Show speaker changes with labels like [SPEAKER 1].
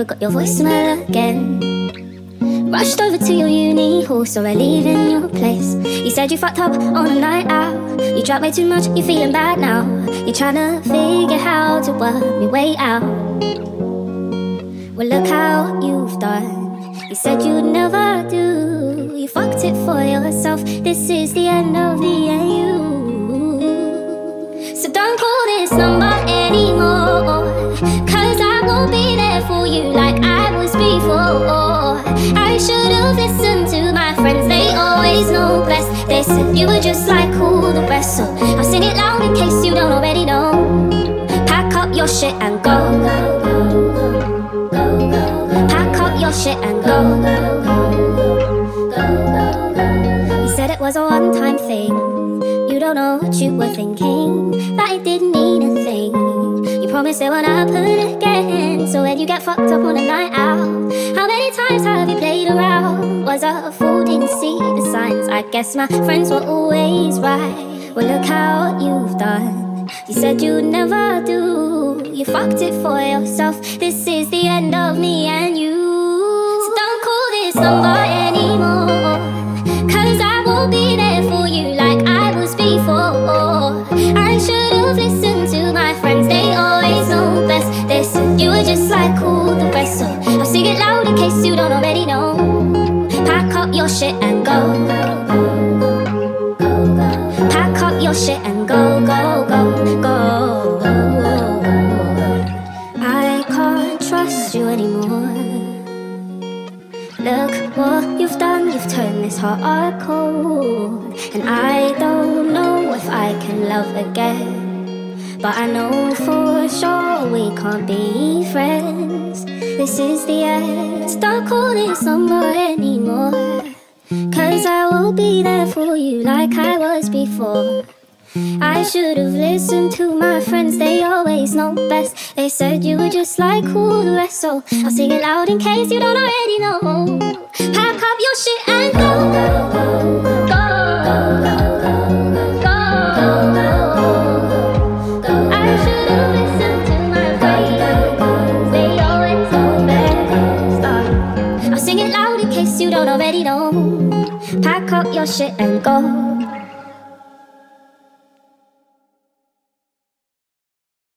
[SPEAKER 1] never got your voicemail again. Rushed over to your uni hall, so I leave in your place. You said you fucked up on a night out. You drank way too much, you're feeling bad now. You're trying to figure how to work me way out. Well, look how you've done. You said you'd never do. You fucked it for yourself. This is the end of the you. So don't call this number anymore, 'cause I won't be there for you like I was before. I should've listened to my friends, they always know best. They said you were just like all the rest, so I'll sing it loud in case you don't already know. Pack up your shit and go, go, go, go, go, go. Pack up your shit and go, go, go, go, go, go. You said it was a one-time thing. You don't know what you were thinking, that it didn't mean a thing. You promised it won't happen again. So when you get fucked up on a night out, how many times have you played around? Was a fool, didn't see the signs. I guess my friends were always right. Well, look how you've done. You said you'd never do. You fucked it for yourself. This is the end of me and you. So don't call this number anymore, 'cause I won't be there for you like I was before. I should've listened to my friends, they always know best. They said you were just like all the rest, so I'll sing it loud in case you don't already know. Pack up your shit and go, go, go, go, go. Pack up your shit and go, go, go, go, go. I can't trust you anymore. Look what you've done, you've turned this heart cold. And I don't know if I can love again, but I know for sure we can't be friends. This is the end, so don't call this number anymore, 'cause I won't be there for you like I was before. I should've listened to my friends, they always know best. They said you were just like all the rest, so I'll sing it loud in case you don't already know. Pack up your shit and go, go, go, go, go, go, go, go. I should've listened to my friends, they always know best. I'll sing it loud in case you don't already know. Pack up your shit and go.